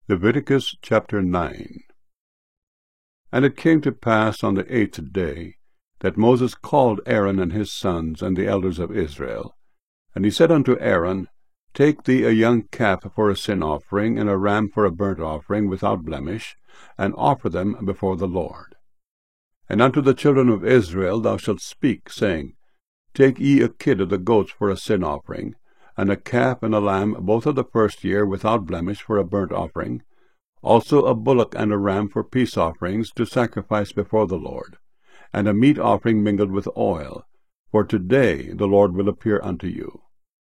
Leviticus chapter 9. And it came to pass on the 8th day that Moses called Aaron and his sons and the elders of Israel. And he said unto Aaron, Take thee a young calf for a sin offering, and a ram for a burnt offering without blemish, and offer them before the Lord. And unto the children of Israel thou shalt speak, saying, Take ye a kid of the goats for a sin offering, and a calf and a lamb both of the first year without blemish for a burnt offering, also a bullock and a ram for peace offerings to sacrifice before the Lord, and a meat offering mingled with oil, for today the Lord will appear unto you.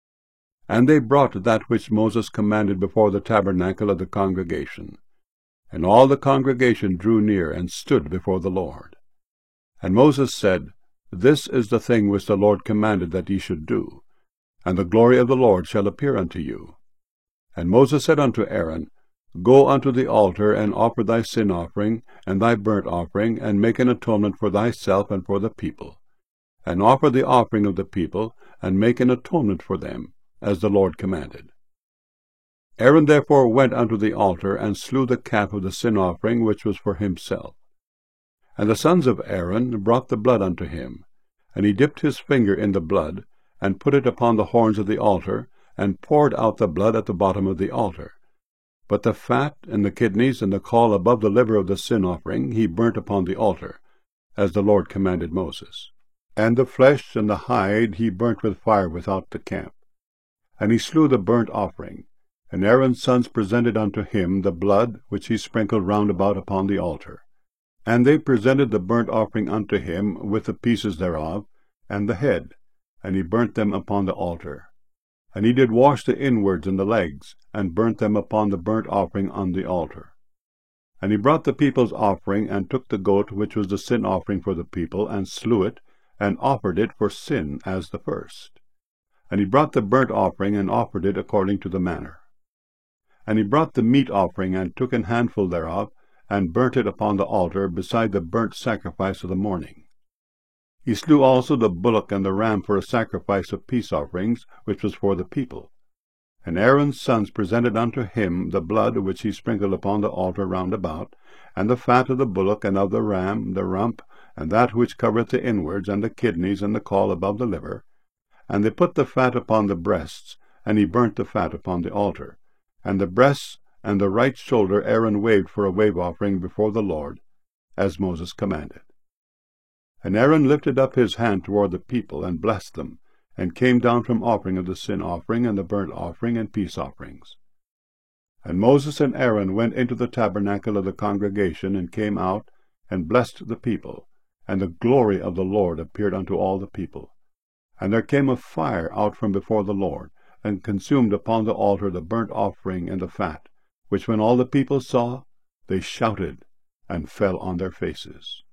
And they brought that which Moses commanded before the tabernacle of the congregation. And all the congregation drew near and stood before the Lord. And Moses said, This is the thing which the Lord commanded that ye should do, and the glory of the Lord shall appear unto you. And Moses said unto Aaron, Go unto the altar, and offer thy sin offering, and thy burnt offering, and make an atonement for thyself and for the people. And offer the offering of the people, and make an atonement for them, as the Lord commanded. Aaron therefore went unto the altar, and slew the calf of the sin offering, which was for himself. And the sons of Aaron brought the blood unto him, and he dipped his finger in the blood, and put it upon the horns of the altar, and poured out the blood at the bottom of the altar. But the fat, and the kidneys, and the caul above the liver of the sin offering he burnt upon the altar, as the Lord commanded Moses. And the flesh and the hide he burnt with fire without the camp. And he slew the burnt offering, and Aaron's sons presented unto him the blood which he sprinkled round about upon the altar. And they presented the burnt offering unto him with the pieces thereof, and the head, and he burnt them upon the altar. And he did wash the inwards and the legs, and burnt them upon the burnt offering on the altar. And he brought the people's offering, and took the goat which was the sin offering for the people, and slew it, and offered it for sin as the first. And he brought the burnt offering, and offered it according to the manner. And he brought the meat offering, and took an handful thereof, and burnt it upon the altar beside the burnt sacrifice of the morning. He slew also the bullock and the ram for a sacrifice of peace offerings, which was for the people. And Aaron's sons presented unto him the blood which he sprinkled upon the altar round about, and the fat of the bullock and of the ram, the rump, and that which covereth the inwards, and the kidneys, and the caul above the liver. And they put the fat upon the breasts, and he burnt the fat upon the altar. And the breasts and the right shoulder Aaron waved for a wave offering before the Lord, as Moses commanded. And Aaron lifted up his hand toward the people, and blessed them, and came down from offering of the sin offering, and the burnt offering, and peace offerings. And Moses and Aaron went into the tabernacle of the congregation, and came out, and blessed the people, and the glory of the Lord appeared unto all the people. And there came a fire out from before the Lord, and consumed upon the altar the burnt offering and the fat, which when all the people saw, they shouted, and fell on their faces.